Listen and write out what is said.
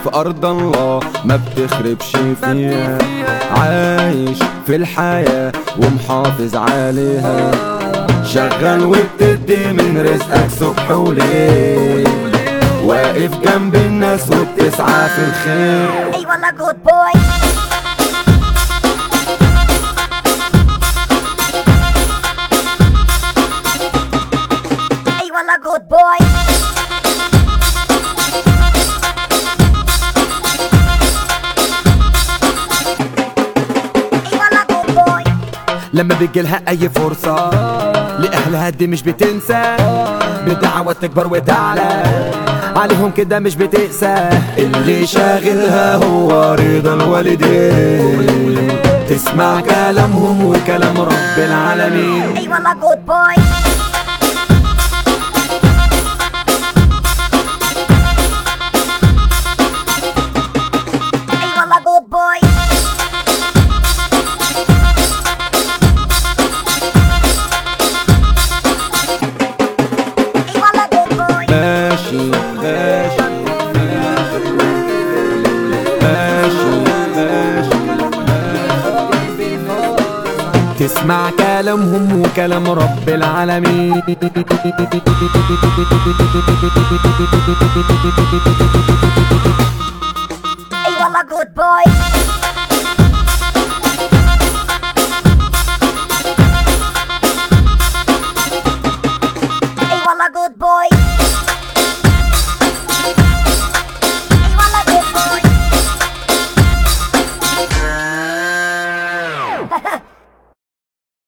في أرض الله ما بتخربش فيها، عايش في الحياة ومحافظ عليها، شغال وبتدي من رزقك صبح وليل، واقف جنب الناس وبتسعى في الخير. اي والله جود بوي. اي والله جود بوي. اي والله جود بوي. لما بيجيلها اي فرصة لأهلها دي مش بتنسى، بدعوات تكبر وتعلى عليهم كده مش بتقسى، اللي شاغلها هو رضا الوالدين، تسمع كلامهم وكلام رب العالمين. اي والله جود بوي. اي والله جود بوي. اي والله جود بوي. ماشي ماشي تسمع كلامهم وكلام رب العالمين. اي والله جود بوي.